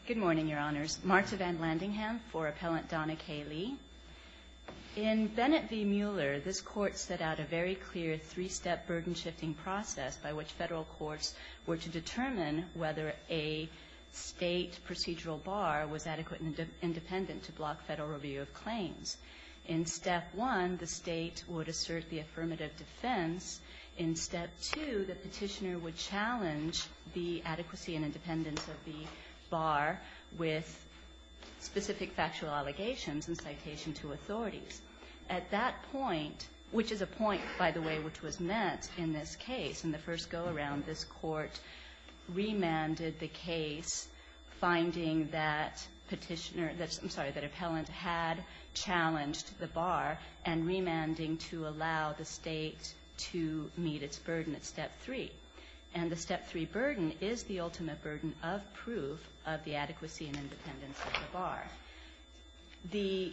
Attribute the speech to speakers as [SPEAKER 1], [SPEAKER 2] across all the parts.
[SPEAKER 1] Good morning, Your Honors. Marta Van Landingham for Appellant Donna K. Lee. In Bennett v. Mueller, this Court set out a very clear three-step burden-shifting process by which federal courts were to determine whether a state procedural bar was adequate and independent to block federal review of claims. In Step 1, the state would assert the affirmative defense. In Step 2, the petitioner would challenge the adequacy and independence of the bar with specific factual allegations and citation to authorities. At that point, which is a point, by the way, which was met in this case, in the first go-around, this Court remanded the case, finding that that appellant had challenged the bar and remanding to allow the state to meet its burden at Step 3. And the Step 3 burden is the ultimate burden of proof of the adequacy and independence of the bar. The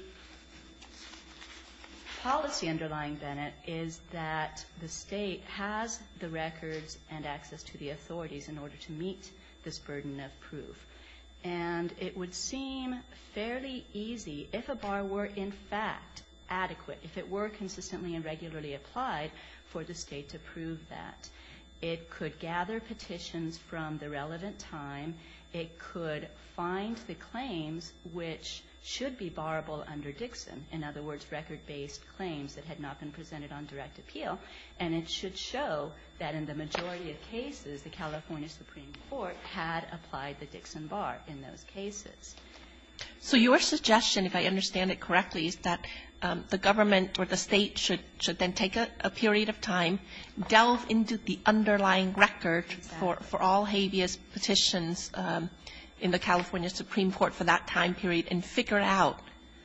[SPEAKER 1] policy underlying Bennett is that the state has the records and access to the authorities in order to meet this burden of proof. And it would seem fairly easy if a bar were in fact adequate, if it were consistently and regularly applied, for the state to prove that. It could gather petitions from the relevant time. It could find the claims which should be barrable under Dixon, in other words, record-based claims that had not been presented on direct appeal. And it should show that in the majority of cases, the California Supreme Court had applied the Dixon bar in those cases.
[SPEAKER 2] So your suggestion, if I understand it correctly, is that the government or the state should then take a period of time, delve into the underlying record for all habeas petitions in the California Supreme Court for that time period and figure out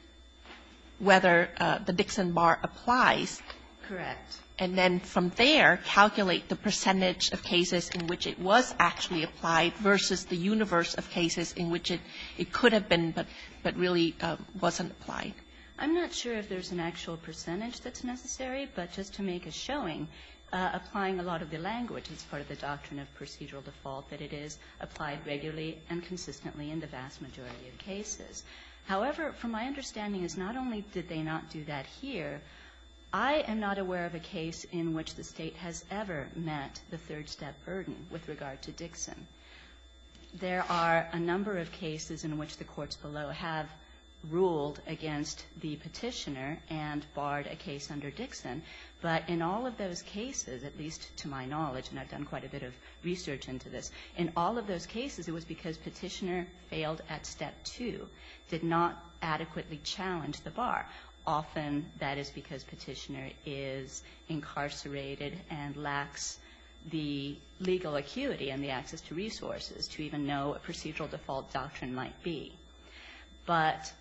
[SPEAKER 2] whether the Dixon bar applies.
[SPEAKER 1] Correct.
[SPEAKER 2] And then from there, calculate the percentage of cases in which it was actually applied versus the universe of cases in which it could have been but really wasn't applied.
[SPEAKER 1] I'm not sure if there's an actual percentage that's necessary, but just to make a showing, applying a lot of the language as part of the doctrine of procedural default, that it is applied regularly and consistently in the vast majority of cases. However, from my understanding is not only did they not do that here, I am not aware of a case in which the state has ever met the third step burden with regard to Dixon. There are a number of cases in which the courts below have ruled against the petitioner and barred a case under Dixon, but in all of those cases, at least to my knowledge, and I've done quite a bit of research into this, in all of those cases it was because petitioner failed at Step 2, did not adequately challenge the bar. Often that is because petitioner is incarcerated and lacks the legal acuity and the access to resources to even know what procedural default doctrine might be. But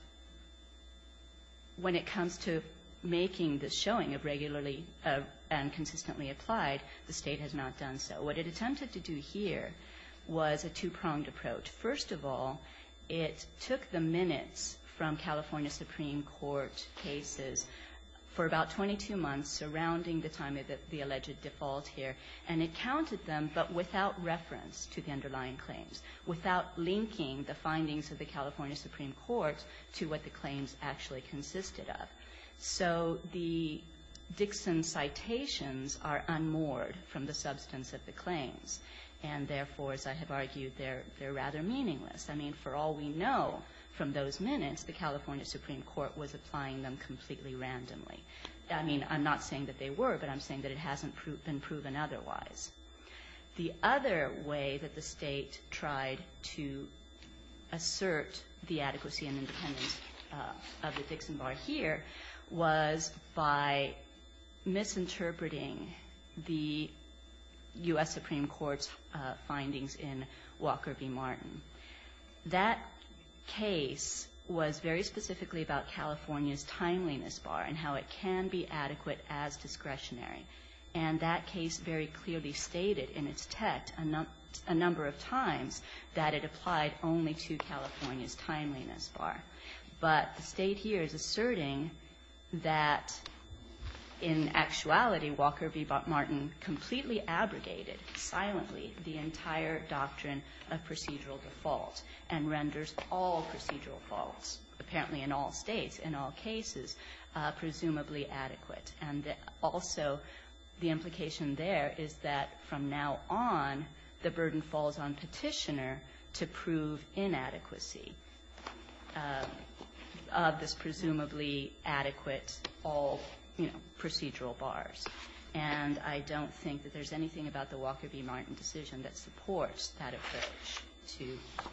[SPEAKER 1] when it comes to making this showing of regularly and consistently applied, the state has not done so. What it attempted to do here was a two-pronged approach. First of all, it took the minutes from California Supreme Court cases for about 22 months surrounding the time of the alleged default here, and it counted them, but without reference to the underlying claims, without linking the findings of the California Supreme Court to what the claims actually consisted of. So the Dixon citations are unmoored from the substance of the claims, and therefore, as I have argued, they're rather meaningless. I mean, for all we know from those minutes, the California Supreme Court was applying them completely randomly. I mean, I'm not saying that they were, but I'm saying that it hasn't been proven otherwise. The other way that the state tried to assert the adequacy and independence of the Dixon bar here was by misinterpreting the U.S. Supreme Court's findings in Walker v. Martin. That case was very specifically about California's timeliness bar and how it can be adequate as discretionary. And that case very clearly stated in its text a number of times that it applied only to California's timeliness bar. But the state here is asserting that in actuality, Walker v. Martin completely abrogated silently the entire doctrine of procedural default and renders all procedural faults, apparently in all states, in all cases, presumably adequate. And also, the implication there is that from now on, the burden falls on petitioner to prove inadequacy of this presumably adequate all, procedural bars. And I don't think that there's anything about the Walker v. Martin decision that supports that approach to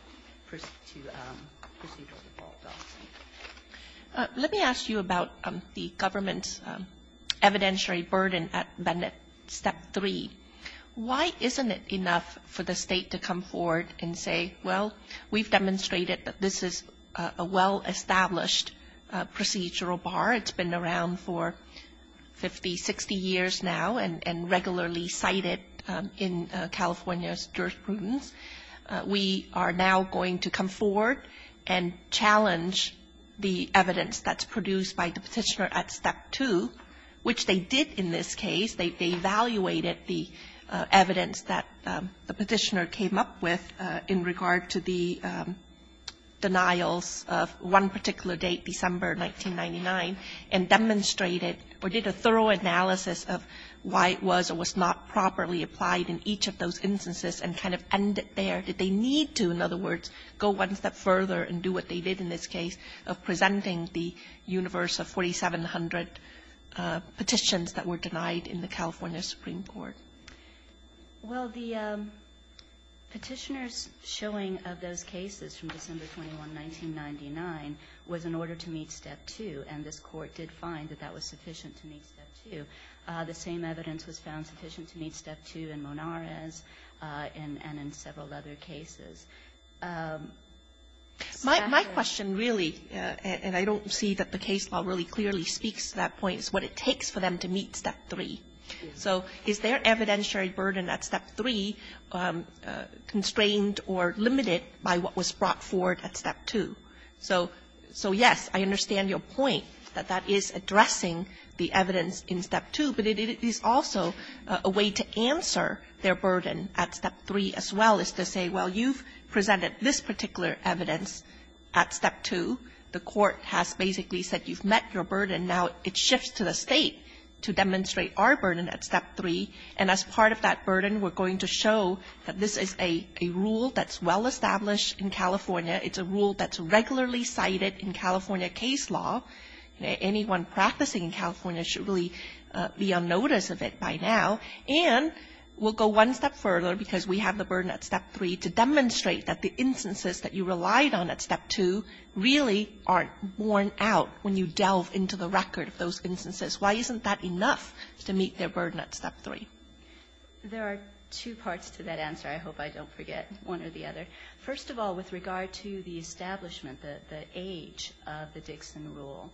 [SPEAKER 1] procedural default doctrine.
[SPEAKER 2] Let me ask you about the government's evidentiary burden at Bennett Step 3. Why isn't it enough for the state to come forward and say, well, we've demonstrated that this is a well-established procedural bar. It's been around for 50, 60 years now and regularly cited in California's jurisprudence. We are now going to come forward and challenge the evidence that's produced by the petitioner at Step 2, which they did in this case. They evaluated the evidence that the petitioner came up with in regard to the denials of one particular date, December 1999, and demonstrated or did a thorough analysis of why it was or was not properly applied in each of those instances and kind of ended there. Did they need to, in other words, go one step further and do what they did in this case of presenting the universe of 4,700 petitions that were denied in the California Supreme Court?
[SPEAKER 1] Well, the petitioner's showing of those cases from December 21, 1999 was in order to meet Step 2, and this Court did find that that was sufficient to meet Step 2. The same evidence was found sufficient to meet Step 2 in Monarez and in several other cases.
[SPEAKER 2] My question really, and I don't see that the case law really clearly speaks to that point, is what it takes for them to meet Step 3. So is their evidentiary burden at Step 3 constrained or limited by what was brought forward at Step 2? So yes, I understand your point that that is addressing the evidence in Step 2, but it is also a way to answer their burden at Step 3 as well, is to say, well, you've presented this particular evidence at Step 2. The Court has basically said you've met your burden. Now it shifts to the State to demonstrate our burden at Step 3, and as part of that burden, we're going to show that this is a rule that's well established in California. It's a rule that's regularly cited in California case law. Anyone practicing in California should really be on notice of it by now. And we'll go one step further, because we have the burden at Step 3, to demonstrate that the instances that you relied on at Step 2 really aren't borne out when you delve into the record of those instances. Why isn't that enough to meet their burden at Step 3?
[SPEAKER 1] There are two parts to that answer. I hope I don't forget one or the other. First of all, with regard to the establishment, the age of the Dixon rule,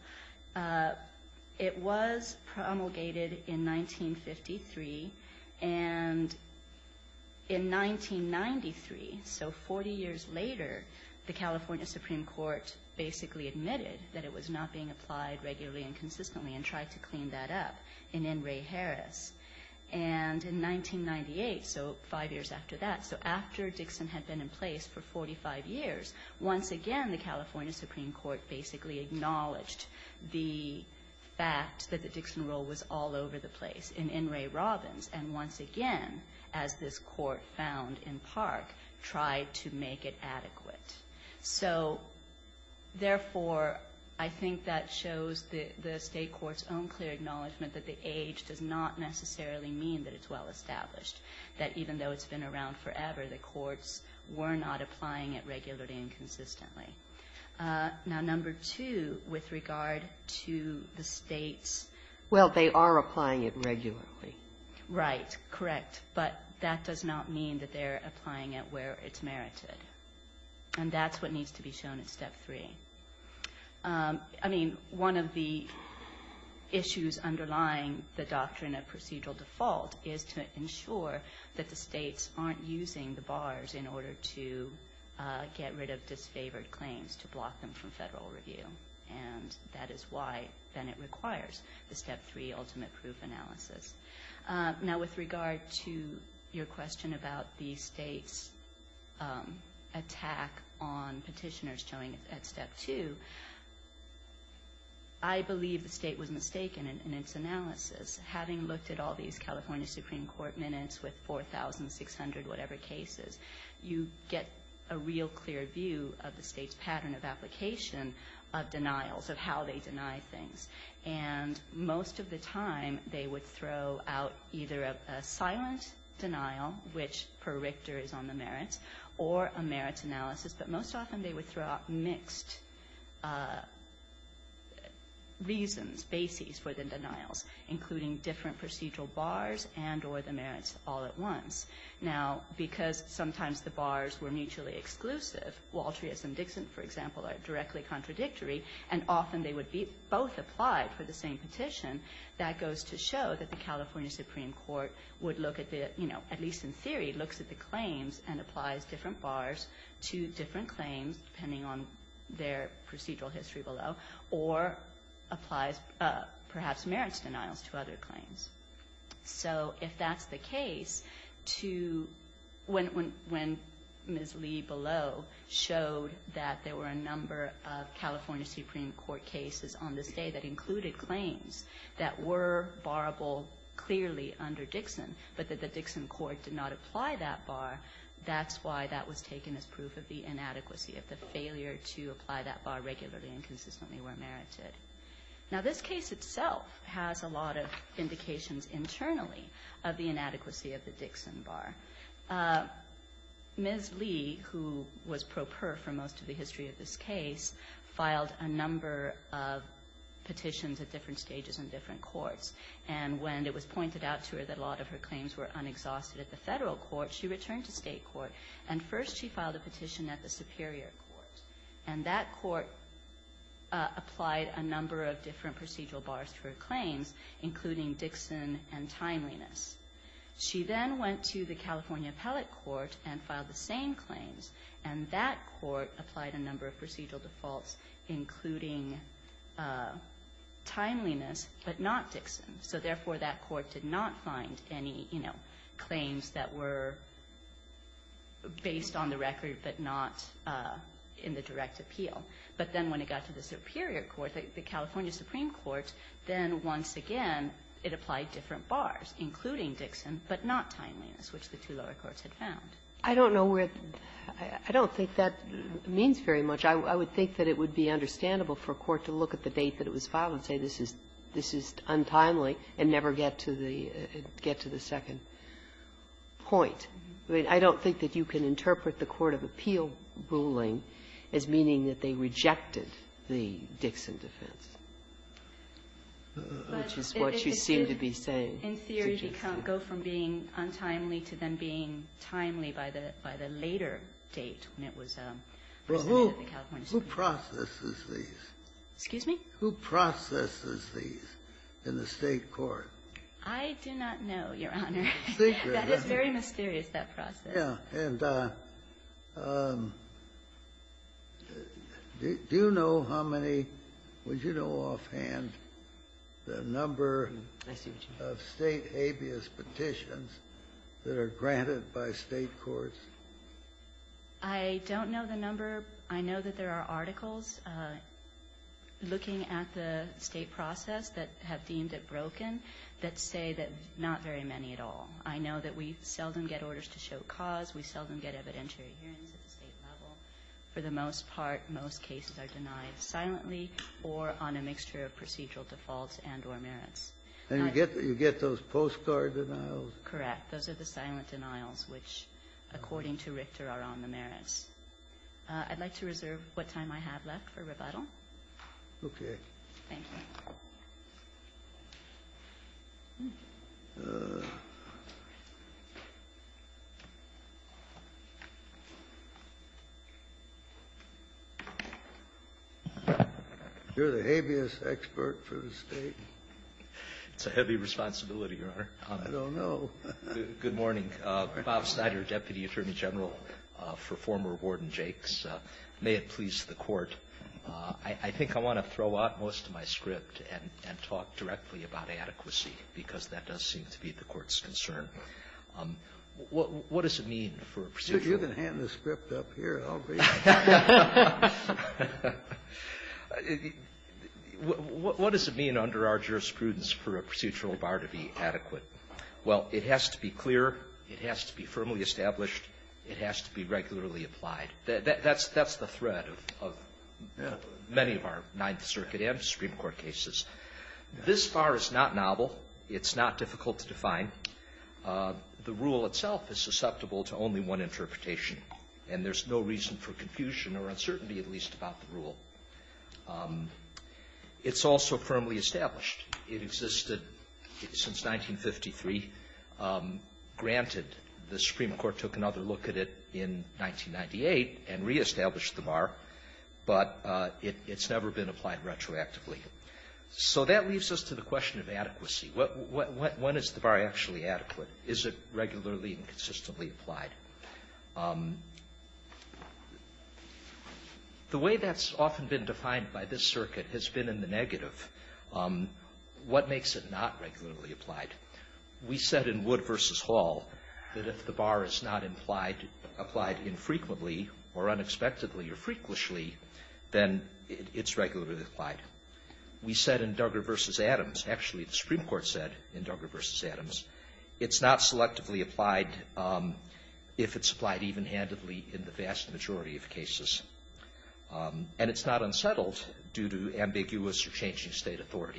[SPEAKER 1] it was promulgated in 1953, and in 1993, so 40 years later, the California Supreme Court basically admitted that it was not being applied regularly and consistently and tried to clean that up in N. Ray Harris. And in 1998, so 5 years after that, so after Dixon had been in place for 45 years, once again the California Supreme Court basically acknowledged the fact that the Dixon rule was all over the place in N. Ray Robbins, and once again, as this Court found in Park, tried to make it adequate. So, therefore, I think that shows the State Court's own clear acknowledgement that the age does not necessarily mean that it's well established, that even though it's been around forever, the courts were not applying it regularly and consistently. Now, number two, with regard to the State's...
[SPEAKER 3] Well, they are applying it regularly.
[SPEAKER 1] Right, correct. But that does not mean that they're applying it where it's merited. And that's what needs to be shown at Step 3. I mean, one of the issues underlying the doctrine of procedural default is to ensure that the States aren't using the bars in order to get rid of disfavored claims, to block them from federal review. And that is why Bennett requires the Step 3 ultimate proof analysis. Now, with regard to your question about the State's attack on petitioners showing at Step 2, I believe the State was mistaken in its analysis. Having looked at all these California Supreme Court minutes with 4,600 whatever cases, you get a real clear view of the State's pattern of application of denials, of how they deny things. And most of the time, they would throw out either a silent denial, which per Richter is on the merits, or a merits analysis, but most often they would throw out mixed reasons, bases for the denials, including different procedural bars and or the merits all at once. Now, because sometimes the bars were mutually exclusive, Waltrius and Dixon, for example, are directly contradictory, and often they would be both applied for the same petition, that goes to show that the California Supreme Court would look at the, at least in theory, looks at the claims and applies different bars to different claims, depending on their procedural history below, or applies perhaps merits denials to other claims. So if that's the case, when Ms. Lee below showed that there were a number of California Supreme Court cases on this day that included claims that were barable clearly under Dixon, but that the Dixon court did not apply that bar, that's why that was taken as proof of the inadequacy of the failure to apply that bar regularly and consistently where merited. Now, this case itself has a lot of indications internally of the inadequacy of the Dixon bar. Ms. Lee, who was pro per for most of the history of this case, filed a number of petitions at different stages in different courts. And when it was pointed out to her that a lot of her claims were unexhausted at the federal court, she returned to state court. And first she filed a petition at the Superior Court. And that court applied a number of different procedural bars to her claims, including Dixon and timeliness. She then went to the California Appellate Court and filed the same claims, and that court applied a number of procedural defaults, including timeliness, but not Dixon. So therefore, that court did not find any, claims that were based on the record, but not in the direct appeal. But then when it got to the Superior Court, the California Supreme Court, then once again, it applied different bars, including Dixon, but not timeliness, which the two lower courts had found.
[SPEAKER 3] I don't know where – I don't think that means very much. I would think that it would be understandable for a court to look at the date that it was filed and say this is untimely and never get to the second point. I mean, I don't think that you can interpret the court of appeal ruling as meaning that they rejected the Dixon defense, which is what you seem to be saying.
[SPEAKER 1] In theory, go from being untimely to then being timely by the later date when it was presented at the California Supreme Court.
[SPEAKER 4] Who processes these?
[SPEAKER 1] Excuse me?
[SPEAKER 4] Who processes these in the state court?
[SPEAKER 1] I do not know, Your Honor.
[SPEAKER 4] Secret.
[SPEAKER 1] That is very mysterious, that process.
[SPEAKER 4] Yeah. And do you know how many, would you know offhand, the number of state habeas petitions that are granted by state courts?
[SPEAKER 1] I don't know the number. I know that there are articles looking at the state process that have deemed it broken that say that not very many at all. I know that we seldom get orders to show cause. We seldom get evidentiary hearings at the state level. For the most part, most cases are denied silently or on a mixture of procedural defaults and or merits.
[SPEAKER 4] And you get those postcard denials?
[SPEAKER 1] Correct. Those are the silent denials, which, according to Richter, are on the merits. I'd like to reserve what time I have left for rebuttal.
[SPEAKER 4] Okay.
[SPEAKER 1] Thank you.
[SPEAKER 4] You're the habeas expert for the state?
[SPEAKER 5] It's a heavy responsibility, Your Honor.
[SPEAKER 4] I don't know.
[SPEAKER 5] Good morning. Bob Snyder, Deputy Attorney General for former Warden Jakes. May it please the Court. I think I want to throw out most of my script and talk directly about adequacy, because that does seem to be the Court's concern. what does it mean for a procedural?
[SPEAKER 4] You can hand the script up here. I'll read it.
[SPEAKER 5] What does it mean under our jurisprudence for a procedural bar to be adequate? Well, it has to be clear. It has to be firmly established. It has to be regularly applied. That's the thread of many of our Ninth Circuit and Supreme Court cases. This bar is not novel. It's not difficult to define. The rule itself is susceptible to only one interpretation, and there's no reason for confusion or uncertainty, at least, about the rule. It's also firmly established. It existed since 1953. Granted, the Supreme Court took another look at it in 1998 and reestablished the bar, but it's never been applied retroactively. So that leaves us to the question of adequacy. When is the bar actually adequate? Is it regularly and consistently applied? The way that's often been defined by this circuit has been in the negative. What makes it not regularly applied? We said in Wood v. Hall that if the bar is not applied infrequently or unexpectedly or frequently, then it's regularly applied. We said in Duggar v. Adams, actually the Supreme Court said in Duggar v. Adams, it's not selectively applied if it's applied even-handedly in the vast majority of cases. And it's not unsettled due to ambiguous or changing state authority.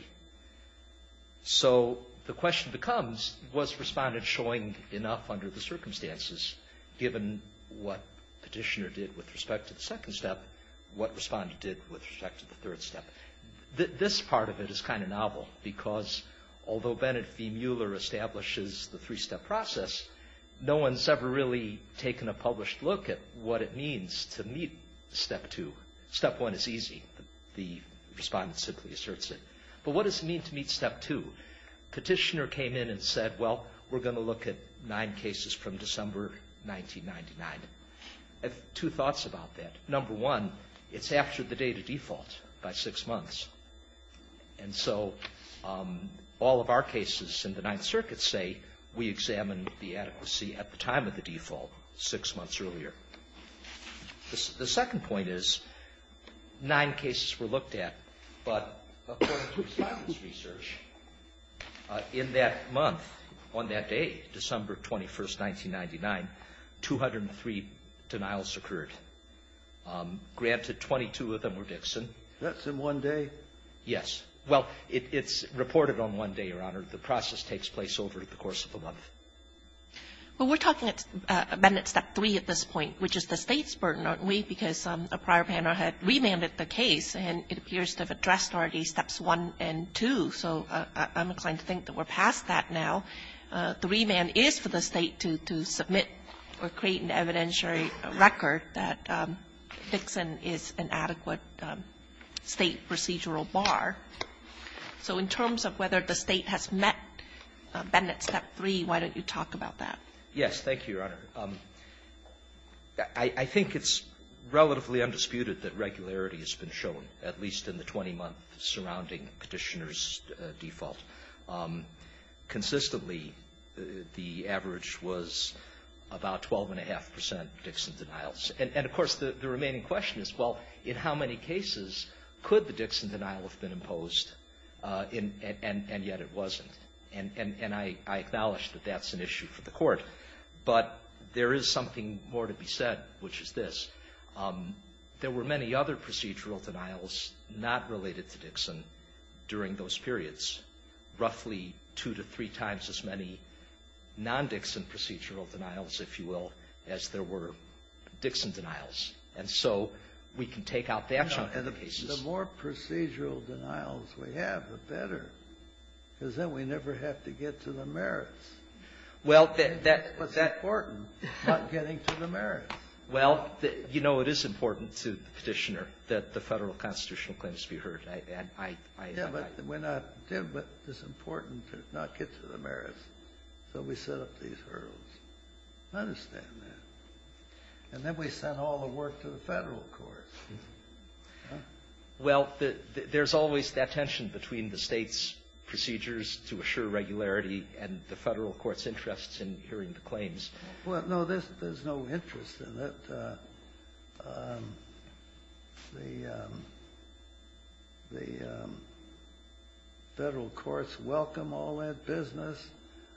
[SPEAKER 5] So the question becomes, was Respondent showing enough under the circumstances, given what Petitioner did with respect to the second step, what Respondent did with respect to the third step? This part of it is kind of novel, because although Bennett v. Mueller establishes the three-step process, no one's ever really taken a published look at what it means to meet step two. Step one is easy. The Respondent simply asserts it. But what does it mean to meet step two? Petitioner came in and said, well, we're going to look at 9 cases from December 1999. I have 2 thoughts about that. Number one, it's after the date of default by 6 months. And so all of our cases in the Ninth Circuit say we examined the adequacy at the time of the default, 6 months earlier. The second point is 9 cases were looked at, but according to Respondent's research, in that month, on that day, December 21st, 1999, 203 denials occurred. Granted, 22 of them were Dixon.
[SPEAKER 4] That's in one day?
[SPEAKER 5] Yes. Well, it's reported on one day, Your Honor. The process takes place over the course of a month.
[SPEAKER 2] Well, we're talking at Bennett Step 3 at this point, which is the State's burden, aren't we? Because a prior panel had remanded the case, and it appears to have addressed already Steps 1 and 2. So I'm inclined to think that we're past that now. The remand is for the State to submit or create an evidentiary record that Dixon is an adequate State procedural bar. So in terms of whether the State has met Bennett Step 3, why don't you talk about that?
[SPEAKER 5] Yes, thank you, Your Honor. I think it's relatively undisputed that regularity has been shown, at least in the 20-month surrounding Petitioner's default. Consistently, the average was about 12.5% Dixon denials. And of course, the remaining question is, well, in how many cases could the Dixon denial have been imposed, and yet it wasn't? And I acknowledge that that's an issue for the Court. But there is something more to be said, which is this. There were many other procedural denials not related to Dixon during those periods, roughly 2 to 3 times as many non-Dixon procedural denials, if you will, as there were Dixon denials. And so we can take out that chunk of the cases.
[SPEAKER 4] The more procedural denials we have, the better, because then we never have to get to the merits.
[SPEAKER 5] Well,
[SPEAKER 4] what's important, not getting to the merits.
[SPEAKER 5] Well, you know, it is important to the Petitioner that the Federal constitutional claims be heard.
[SPEAKER 4] But we're not, but it's important to not get to the merits. So we set up these hurdles. I understand that. And then we send all the work to the Federal courts. Huh?
[SPEAKER 5] Well, there's always that tension between the State's procedures to assure regularity and the federal court's interests in hearing the claims.
[SPEAKER 4] Well, no, there's no interest in it. The federal courts welcome all that business.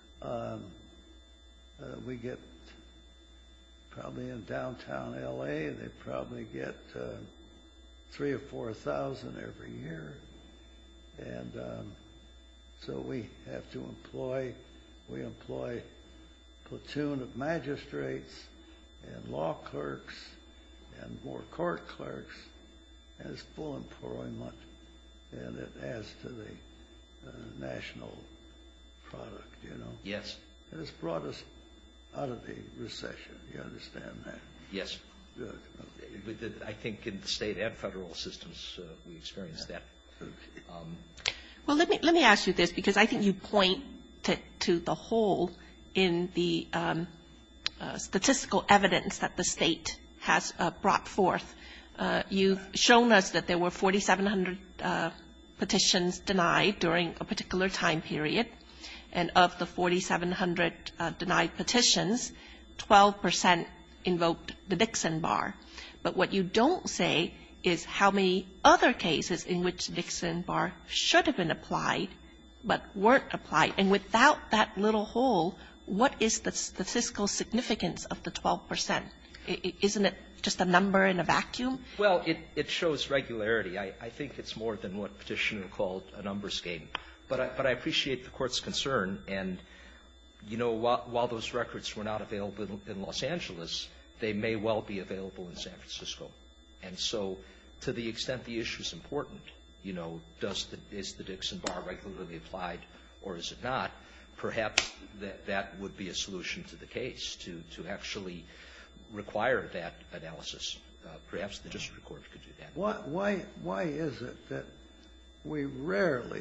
[SPEAKER 4] We get probably in downtown L.A., they probably get 3,000 or 4,000 every year. And so we have to employ a platoon of magistrates and law clerks and more court clerks, and it's full employment, and it adds to the national product, you know.
[SPEAKER 5] Yes.
[SPEAKER 4] And it's brought us out of the recession. You understand that?
[SPEAKER 5] Yes.
[SPEAKER 4] Good. Okay.
[SPEAKER 5] I think in the state and federal systems, we experienced that.
[SPEAKER 4] Okay.
[SPEAKER 2] Well, let me ask you this, because I think you point to the hole in the statistical evidence that the state has brought forth. You've shown us that there were 4,700 petitions denied during a particular time period, and of the 4,700 denied petitions, 12% invoked the Dixon bar. But what you don't say is how many other cases in which the Dixon bar should have been applied but weren't applied. And without that little hole, what is the statistical significance of the 12%? Isn't it just a number in a vacuum?
[SPEAKER 5] Well, it shows regularity. I think it's more than what Petitioner called a numbers game. But I appreciate the Court's concern. And, you know, while those records were not available in Los Angeles, they may well be available in San Francisco. And so to the extent the issue is important, you know, is the Dixon bar regularly applied or is it not, perhaps that would be a solution to the case, to actually require that analysis. Perhaps the district court could do that.
[SPEAKER 4] Why is it that we rarely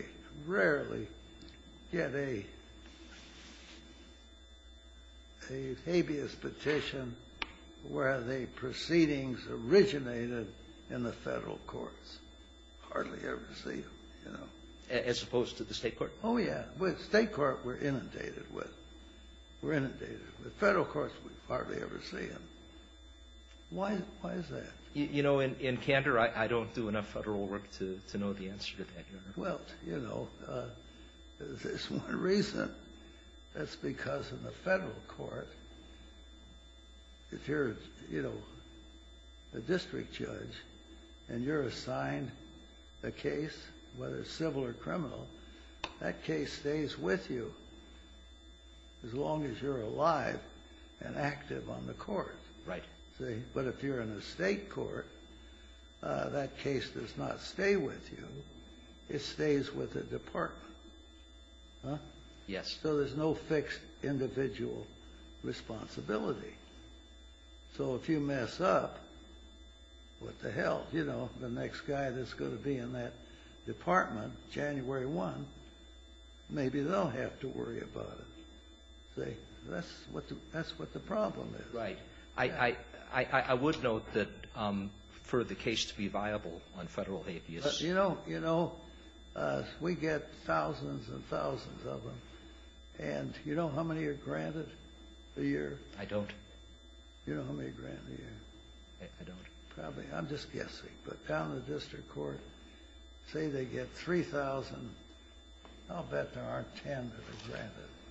[SPEAKER 4] get a habeas petition where the proceedings originated in the federal courts? Hardly ever see them, you know.
[SPEAKER 5] As opposed to the state court?
[SPEAKER 4] Oh, yeah. With state court, we're inundated with. With federal courts, we hardly ever see them. Why is that?
[SPEAKER 5] You know, in candor, I don't do enough federal work to know the answer to that, Your Honor.
[SPEAKER 4] Well, you know, there's one reason. That's because in the federal court, if you're, you know, a district judge and you're assigned a case, whether it's civil or criminal, that case stays with you as long as you're alive and active on the court.
[SPEAKER 5] Right.
[SPEAKER 4] See? But if you're in a state court, that case does not stay with you. It stays with the department. Huh?
[SPEAKER 5] Yes.
[SPEAKER 4] So there's no fixed individual responsibility. So if you mess up, what the hell? You know, the next guy that's going to be in that department, January 1, maybe they'll have to worry about it. See? That's what the problem is.
[SPEAKER 5] Right. I would note that for the case to be viable on federal habeas.
[SPEAKER 4] But you know, we get thousands and thousands of them, and you know how many are granted a year?
[SPEAKER 5] I don't.
[SPEAKER 4] You know how many are granted a year?
[SPEAKER 5] I don't.
[SPEAKER 4] Probably. I'm just guessing. But down in the district court, say they get 3,000. I'll bet there aren't 10 that are granted.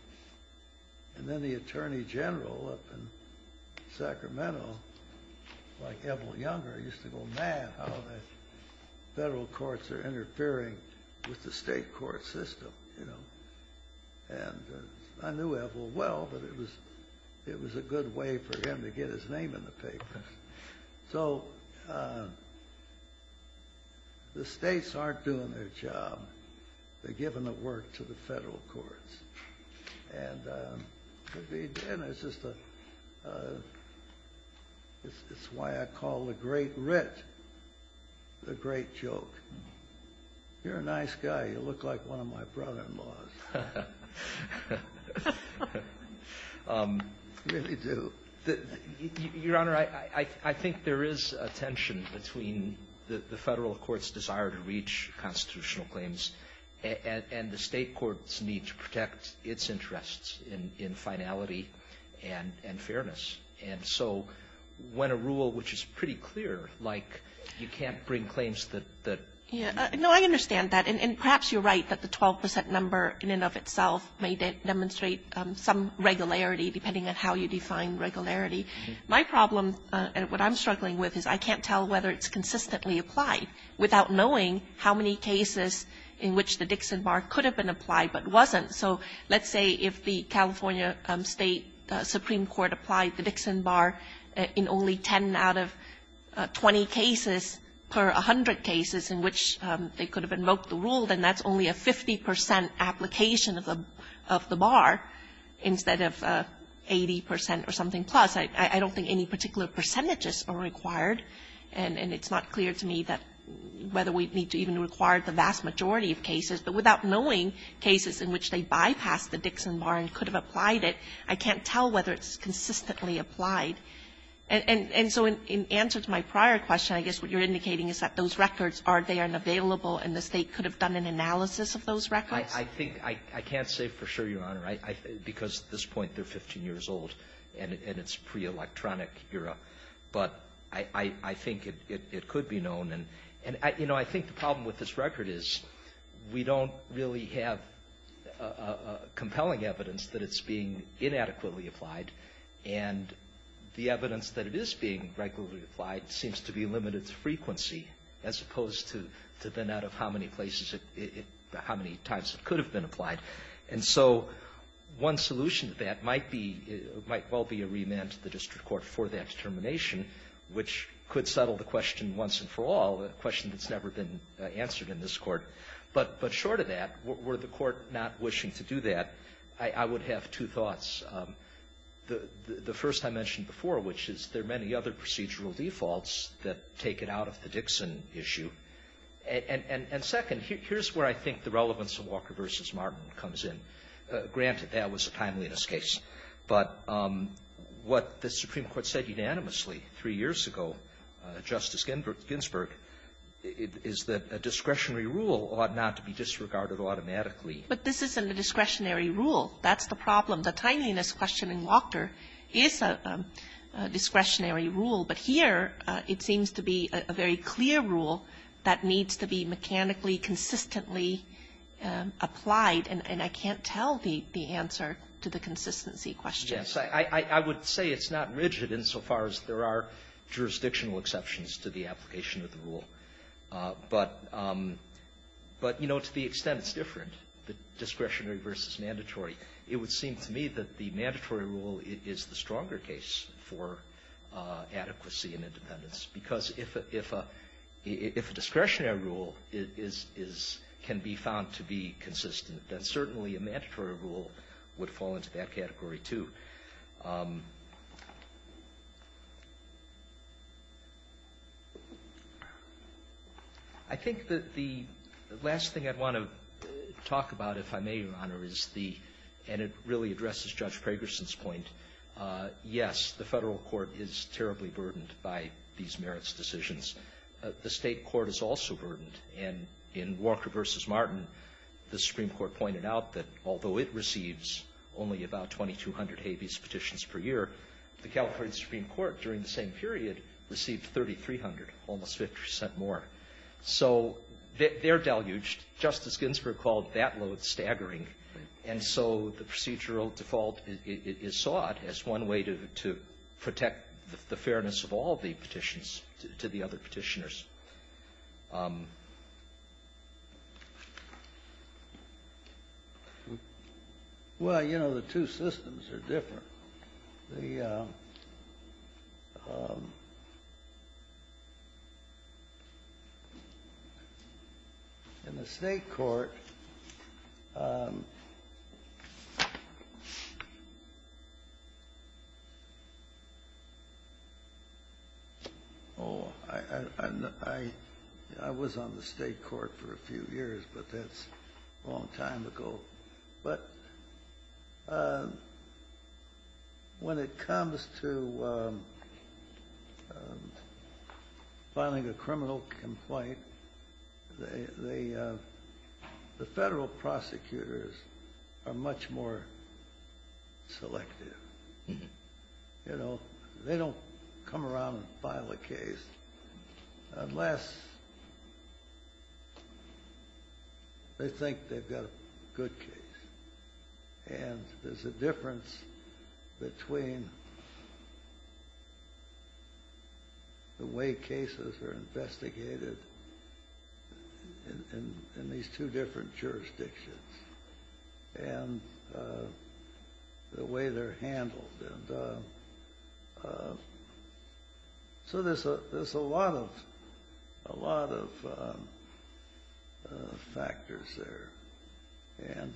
[SPEAKER 4] And then the Attorney General up in Sacramento, like Evel Younger, used to go mad how the federal courts are interfering with the state court system, you know. And I knew Evel well, but it was a good way for him to get his name in the papers. So the states aren't doing their job. They're giving the work to the federal courts. And it's just it's why I call the great writ the great joke. You're a nice guy. You look like one of my brother-in-laws. You really do.
[SPEAKER 5] Your Honor, I think there is a tension between the federal court's desire to reach constitutional claims and the state courts need to protect its interests in finality and fairness. And so when a rule which is pretty clear, like you can't bring claims that
[SPEAKER 2] no, I understand that. And perhaps you're right that the 12% number in and of itself may demonstrate some regularity, depending on how you define regularity. Mm-hmm. My problem, and what I'm struggling with, is I can't tell whether it's consistently applied without knowing how many cases in which the Dixon bar could have been applied but wasn't. So let's say if the California State Supreme Court applied the Dixon bar in only 10 out of 20 cases per 100 cases in which they could have invoked the rule, then that's only a 50% application of the bar instead of 80% or something plus. I don't think any particular percentages are required, and it's not clear to me that whether we need to even require the vast majority of cases. But without knowing cases in which they bypassed the Dixon bar and could have applied it, I can't tell whether it's consistently applied. And so in answer to my prior question, I guess what you're indicating is that those records are there and available, and the state could have done an analysis of those records?
[SPEAKER 5] I think I can't say for sure, Your Honor, because at this point they're 15 years old, and it's pre-electronic era. But I think it could be known. And I think the problem with this record is we don't really have compelling evidence that it's being inadequately applied, and the evidence that it is being regularly applied seems to be limited to frequency as opposed to the net of how many places how many times it could have been applied. And so one solution to that might well be a remand to the district court for that determination, which could settle the question once and for all, a question that's never been answered in this court. But short of that, were the court not wishing to do that, I would have two thoughts. The first I mentioned before, which is there are many other procedural defaults that take it out of the Dixon issue. And second, here's where I think the relevance of Walker versus Martin comes in. Granted, that was a timeliness case. But what the Supreme Court said unanimously 3 years ago, Justice Ginsburg, is that a discretionary rule ought not to be disregarded automatically.
[SPEAKER 2] But this isn't a discretionary rule. That's the problem. The timeliness question in Walker is a discretionary rule. But here, it seems to be a very clear rule that needs to be mechanically, consistently applied. And I can't tell the answer to the consistency question.
[SPEAKER 5] Yes, I would say it's not rigid insofar as there are jurisdictional exceptions to the application of the rule. But to the extent it's different, the discretionary versus mandatory, it would seem to me that the mandatory rule is the stronger case for adequacy and independence. Because if a discretionary rule can be found to be consistent, then certainly a mandatory rule would fall into that category too. I think that the last thing I'd want to talk about, if I may, Your Honor, is and it really addresses Judge Pragerson's point, yes, the federal court is terribly burdened by these merits decisions. The state court is also burdened. And in Walker versus Martin, the Supreme Court pointed out that although it receives only about 2,200 habeas petitions per year, the California Supreme Court during the same period received 3,300, almost 50% more. So they're deluged. Justice Ginsburg called that load staggering. And so the procedural default is sought as one way to protect the fairness of all the petitions to the other petitioners.
[SPEAKER 4] Well, the two systems are different. In the state court, I was on the state court for a few years, but that's a long time ago. But when it comes to filing a criminal complaint, the federal prosecutors are much more selective.
[SPEAKER 5] Mhm.
[SPEAKER 4] You know, they don't come around and file a case unless they think they've got a good case. And there's a difference between the way cases are investigated in these two different jurisdictions and the way they're handled. And so there's a lot of factors there. And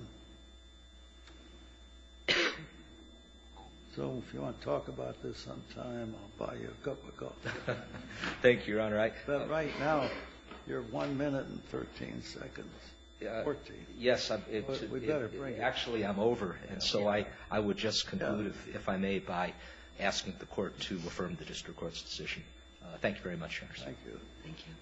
[SPEAKER 4] so if you want to talk about this sometime, I'll buy you a cup of coffee.
[SPEAKER 5] Thank you, Your Honor.
[SPEAKER 4] But right now, you're 1 minute and 13 seconds. 14.
[SPEAKER 5] Yes,
[SPEAKER 4] We better bring it.
[SPEAKER 5] Actually, I'm over, and so I would just conclude, if I may, by asking the Court to affirm the district court's decision. Thank you very much, Your Honor.
[SPEAKER 4] Thank you.
[SPEAKER 3] Thank you.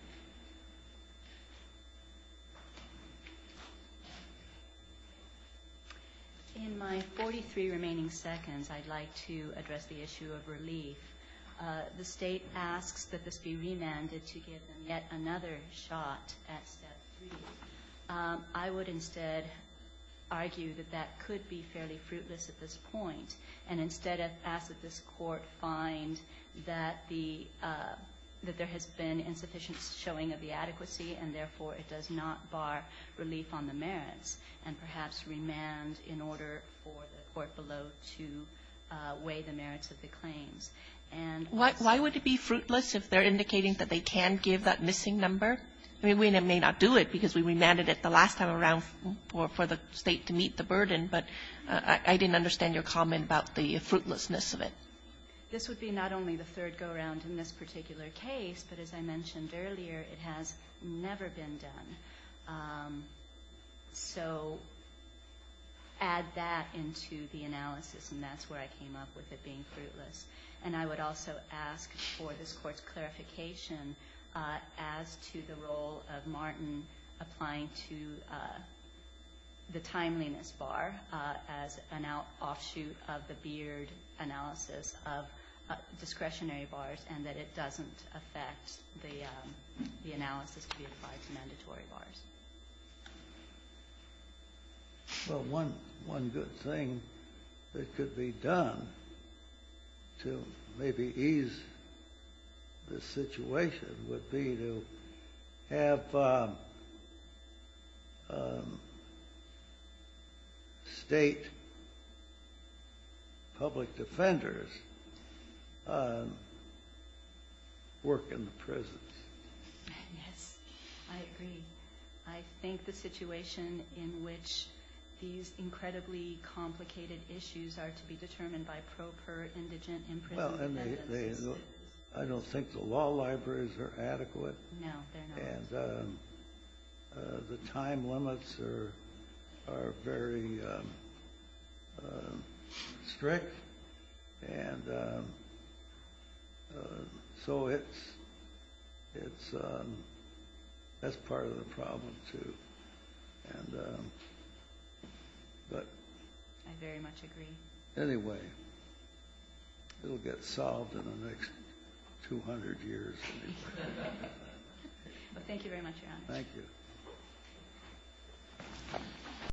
[SPEAKER 1] In my 43 remaining seconds, I'd like to address the issue of relief. The State asks that this be remanded to give them yet another shot at Step 3. I would instead argue that that could be fairly fruitless at this point, and instead ask that this Court find that that there has been insufficient showing of the adequacy, and therefore it does not bar relief on the merits, and perhaps remand in order for the court below to weigh the merits of the claims. And
[SPEAKER 2] Why would it be fruitless if they're indicating that they can give that missing number? I mean, we may not do it because we remanded it the last time around for the State to meet the burden, but I didn't understand your comment about the fruitlessness of it.
[SPEAKER 1] This would be not only the third go-around in this particular case, but as I mentioned earlier, it has never been done. So add that into the analysis, and that's where I came up with it being fruitless. And I would also ask for this Court's clarification as to the role of Martin applying to the timeliness bar as an offshoot of the Beard analysis of discretionary bars, and that it doesn't affect the analysis to be applied to mandatory bars.
[SPEAKER 4] Well, one good thing that could be done to maybe ease the situation would be to have state public defenders work in the prisons.
[SPEAKER 1] Yes, I agree. I think the situation in which these incredibly complicated issues are to be determined by pro per indigent imprisoned defendants.
[SPEAKER 4] And I don't think the law libraries are adequate.
[SPEAKER 1] No, they're not.
[SPEAKER 4] And the time limits are very strict, and so it's that's part of the problem too. And but
[SPEAKER 1] I very much agree.
[SPEAKER 4] Anyway, it'll get solved in the next 200 years.
[SPEAKER 1] Well, thank you very much, Your Honor.
[SPEAKER 4] Thank you.